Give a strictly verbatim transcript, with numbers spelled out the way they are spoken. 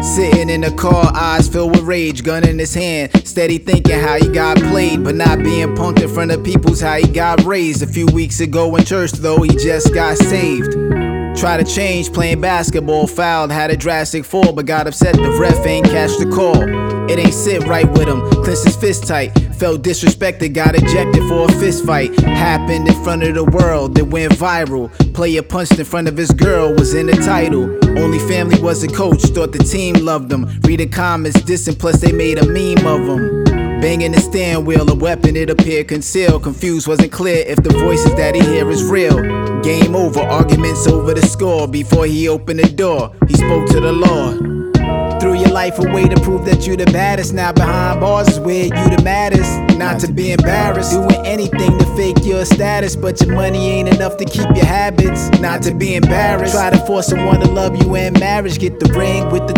Sitting in the car, eyes filled with rage, gun in his hand, steady thinking how he got played, but not being punked in front of people's how he got raised. A few weeks ago in church though, he just got saved. Tried to change, playing basketball, fouled, had a drastic fall, but got upset the ref ain't catch the call. It ain't sit right with him, clenched his fist tight, felt disrespected, got ejected for a fist fight. Happened in front of the world, it went viral. Player punched in front of his girl, was in the title. Only family was a coach, thought the team loved him. Reading comments, dissing, plus they made a meme of him. Banging the steering wheel, a weapon it appeared concealed. Confused, wasn't clear if the voices that he hear is real. Game over, arguments over the score. Before he opened the door, he spoke to the Lord. Threw your life away to prove that you the baddest. Now behind bars is where you the maddest. Not to be embarrassed, doing anything to fake your status, but your money ain't enough to keep your habits. Not to be embarrassed, try to force someone to love you in marriage. Get the ring with the